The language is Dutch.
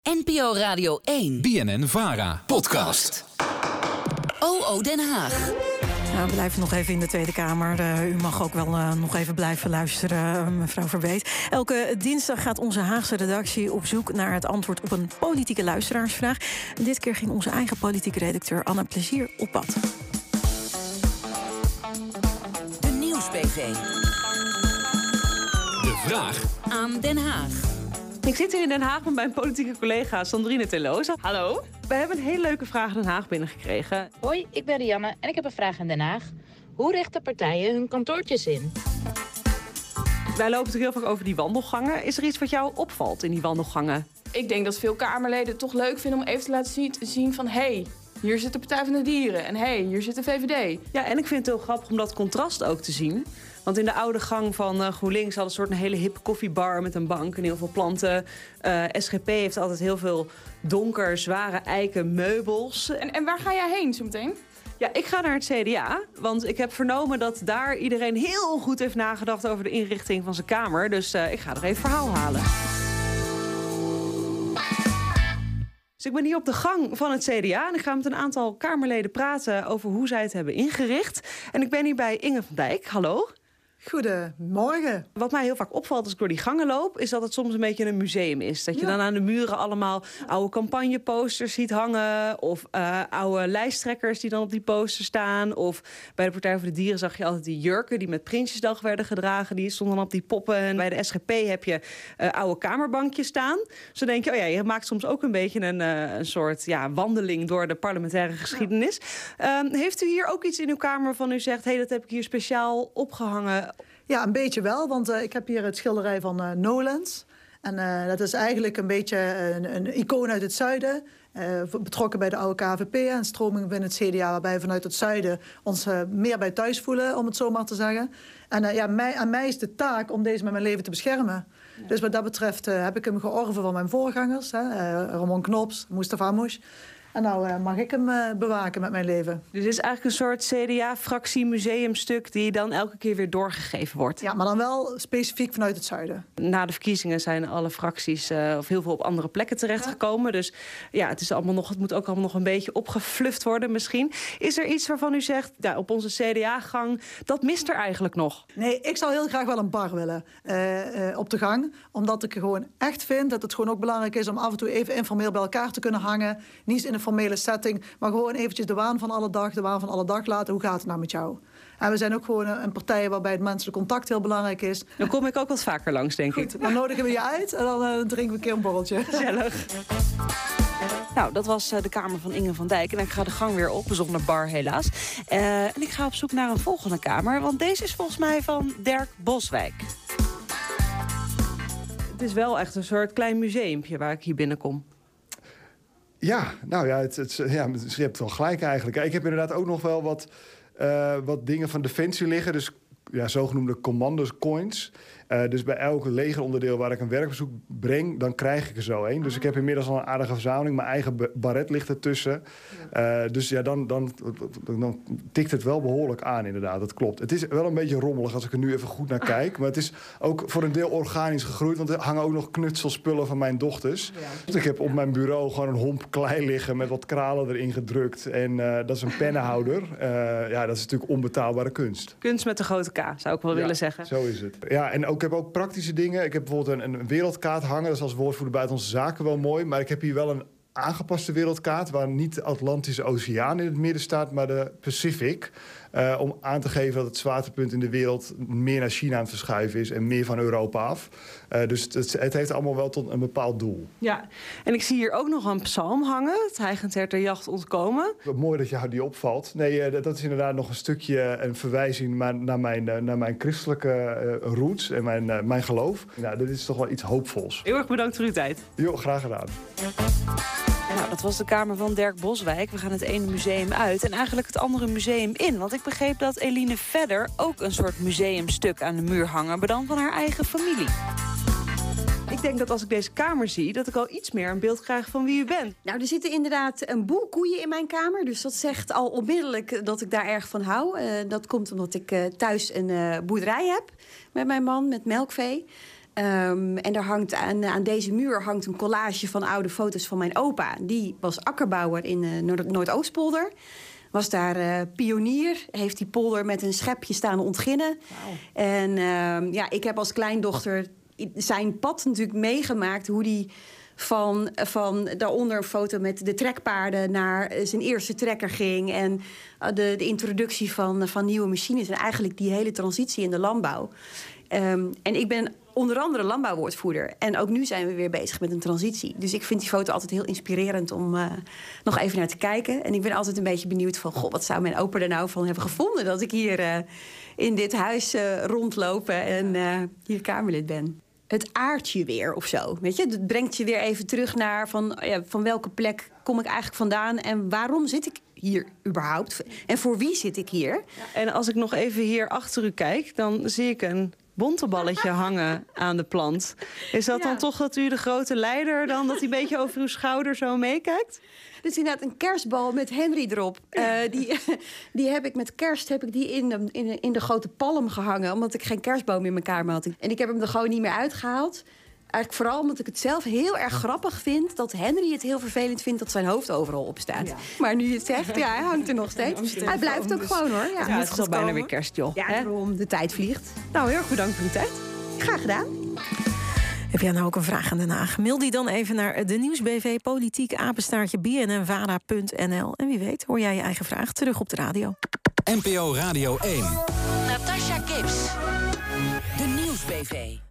NPO Radio 1. BNN-VARA. Podcast. OO Den Haag. Nou, we blijven nog even in de Tweede Kamer. U mag ook wel nog even blijven luisteren, mevrouw Verbeet. Elke dinsdag gaat onze Haagse redactie op zoek naar het antwoord op een politieke luisteraarsvraag. En dit keer ging onze eigen politieke redacteur Anne Plezier op pad. De Nieuws-PV. De vraag Aan Den Haag. Ik zit hier in Den Haag met mijn politieke collega Sandrine Teloze. Hallo. We hebben een hele leuke vraag in Den Haag binnengekregen. Hoi, ik ben Rianne en ik heb een vraag aan Den Haag. Hoe richten partijen hun kantoortjes in? Wij lopen natuurlijk heel vaak over die wandelgangen. Is er iets wat jou opvalt in die wandelgangen? Ik denk dat veel Kamerleden het toch leuk vinden om even te laten zien van... hey, hier zit de Partij van de Dieren en hey, hier zit de VVD. Ja, en ik vind het heel grappig om dat contrast ook te zien. Want in de oude gang van GroenLinks had een hele hip koffiebar met een bank en heel veel planten. SGP heeft altijd heel veel donker, zware eiken meubels. En waar ga jij heen zo meteen? Ja, ik ga naar het CDA, want ik heb vernomen dat daar iedereen heel goed heeft nagedacht over de inrichting van zijn kamer. Dus ik ga er even verhaal halen. Dus ik ben hier op de gang van het CDA en ik ga met een aantal Kamerleden praten over hoe zij het hebben ingericht. En ik ben hier bij Inge van Dijk. Hallo. Goedemorgen. Wat mij heel vaak opvalt als ik door die gangen loop, is dat het soms een beetje een museum is. Dat je dan aan de muren allemaal oude campagneposters ziet hangen. Of oude lijsttrekkers die dan op die posters staan. Of bij de Partij voor de Dieren zag je altijd die jurken die met Prinsjesdag werden gedragen. Die stonden dan op die poppen. En bij de SGP heb je oude kamerbankjes staan. Zo denk je, je maakt soms ook een beetje een soort wandeling door de parlementaire geschiedenis. Heeft u hier ook iets in uw kamer waarvan u zegt, dat heb ik hier speciaal opgehangen? Ja, een beetje wel, want ik heb hier het schilderij van Nolens. En dat is eigenlijk een beetje een icoon uit het zuiden. Betrokken bij de oude KVP en stroming binnen het CDA... waarbij we vanuit het zuiden ons meer bij thuis voelen, om het zo maar te zeggen. En aan mij is de taak om deze met mijn leven te beschermen. Ja. Dus wat dat betreft heb ik hem georven van mijn voorgangers. Ramon Knops, Mustafa Mouch. En nou mag ik hem bewaken met mijn leven. Dus het is eigenlijk een soort CDA-fractie-museumstuk die dan elke keer weer doorgegeven wordt. Ja, maar dan wel specifiek vanuit het zuiden. Na de verkiezingen zijn alle fracties of heel veel op andere plekken terechtgekomen. Ja. Dus het moet ook allemaal nog een beetje opgefluft worden misschien. Is er iets waarvan u zegt, op onze CDA-gang, dat mist er eigenlijk nog? Nee, ik zou heel graag wel een bar willen op de gang. Omdat ik gewoon echt vind dat het gewoon ook belangrijk is om af en toe even informeel bij elkaar te kunnen hangen. Niet in een formele setting, maar gewoon eventjes de waan van alle dag laten. Hoe gaat het nou met jou? En we zijn ook gewoon een partij waarbij het menselijk contact heel belangrijk is. Dan kom ik ook wat vaker langs, denk ik. Dan nodigen we je uit en dan drinken we een keer een borreltje. Gezellig. Nou, dat was de kamer van Inge van Dijk. En ik ga de gang weer op, zonder bar helaas. En ik ga op zoek naar een volgende kamer. Want deze is volgens mij van Dirk Boswijk. Het is wel echt een soort klein museumpje waar ik hier binnenkom. Ja, nou ja, je hebt wel gelijk eigenlijk. Ik heb inderdaad ook nog wel wat dingen van Defensie liggen. Dus zogenoemde commandos coins. Dus bij elk legeronderdeel waar ik een werkbezoek breng, dan krijg ik er zo een. Dus ik heb inmiddels al een aardige verzameling. Mijn eigen baret ligt ertussen. Dan tikt het wel behoorlijk aan, inderdaad. Dat klopt. Het is wel een beetje rommelig als ik er nu even goed naar kijk. Maar het is ook voor een deel organisch gegroeid. Want er hangen ook nog knutselspullen van mijn dochters. Ja. Dus ik heb op mijn bureau gewoon een homp klei liggen met wat kralen erin gedrukt. En dat is een pennenhouder. Dat is natuurlijk onbetaalbare kunst. Kunst met de grote K, zou ik wel willen zeggen. Zo is het. Ja, en ik heb ook praktische dingen. Ik heb bijvoorbeeld een wereldkaart hangen. Dat is als woordvoerder buitenlandse zaken wel mooi. Maar ik heb hier wel een aangepaste wereldkaart waar niet de Atlantische Oceaan in het midden staat, maar de Pacific. Om aan te geven dat het zwaartepunt in de wereld meer naar China aan het verschuiven is en meer van Europa af. Dus het heeft allemaal wel tot een bepaald doel. Ja, en ik zie hier ook nog een psalm hangen. Het heigend ter jacht ontkomen. Mooi dat jou die opvalt. Nee, dat is inderdaad nog een stukje een verwijzing naar mijn christelijke roots en mijn geloof. Nou, dit is toch wel iets hoopvols. Heel erg bedankt voor uw tijd. Jo, graag gedaan. Nou, dat was de kamer van Dirk Boswijk. We gaan het ene museum uit en eigenlijk het andere museum in. Want ik begreep dat Eline Vedder ook een soort museumstuk aan de muur hangen, maar dan van haar eigen familie. Ik denk dat als ik deze kamer zie, dat ik al iets meer een beeld krijg van wie u bent. Nou, er zitten inderdaad een boel koeien in mijn kamer. Dus dat zegt al onmiddellijk dat ik daar erg van hou. Dat komt omdat ik thuis een boerderij heb met mijn man, met melkvee. En daar hangt aan deze muur hangt een collage van oude foto's van mijn opa. Die was akkerbouwer in Noordoostpolder. Was daar pionier. Heeft die polder met een schepje staan ontginnen. Wow. En ik heb als kleindochter zijn pad natuurlijk meegemaakt. Hoe die van daaronder een foto met de trekpaarden naar zijn eerste trekker ging. En de introductie van nieuwe machines. En eigenlijk die hele transitie in de landbouw. En ik ben onder andere landbouwwoordvoerder. En ook nu zijn we weer bezig met een transitie. Dus ik vind die foto altijd heel inspirerend om nog even naar te kijken. En ik ben altijd een beetje benieuwd van... Goh, wat zou mijn opa er nou van hebben gevonden... dat ik hier in dit huis rondloop en hier Kamerlid ben. Het aardt je weer of zo, weet je? Het brengt je weer even terug naar van welke plek kom ik eigenlijk vandaan... en waarom zit ik hier überhaupt? En voor wie zit ik hier? Ja. En als ik nog even hier achter u kijk... dan zie ik een bonteballetje hangen aan de plant. Is dat dan toch dat u de grote leider... dan dat hij een beetje over uw schouder zo meekijkt? Dit is inderdaad een kerstbal met Henry erop. Die heb ik met kerst in de grote palm gehangen... omdat ik geen kerstboom in mijn kamer had. En ik heb hem er gewoon niet meer uitgehaald. Eigenlijk vooral omdat ik het zelf heel erg grappig vind... dat Henry het heel vervelend vindt dat zijn hoofd overal op staat. Ja. Maar nu je het zegt, hij hangt er nog steeds. Hij blijft ook gewoon, hoor. Ja, het is al bijna weer kerst, joh. Ja, daarom, de tijd vliegt. Nou, heel erg bedankt voor uw tijd. Graag gedaan. Heb jij nou ook een vraag aan Den Haag? Mail die dan even naar de Nieuwsbv politiek @bnnvara.nl. En wie weet hoor jij je eigen vraag terug op de radio. NPO Radio 1. Natasha Gibbs. De Nieuwsbv.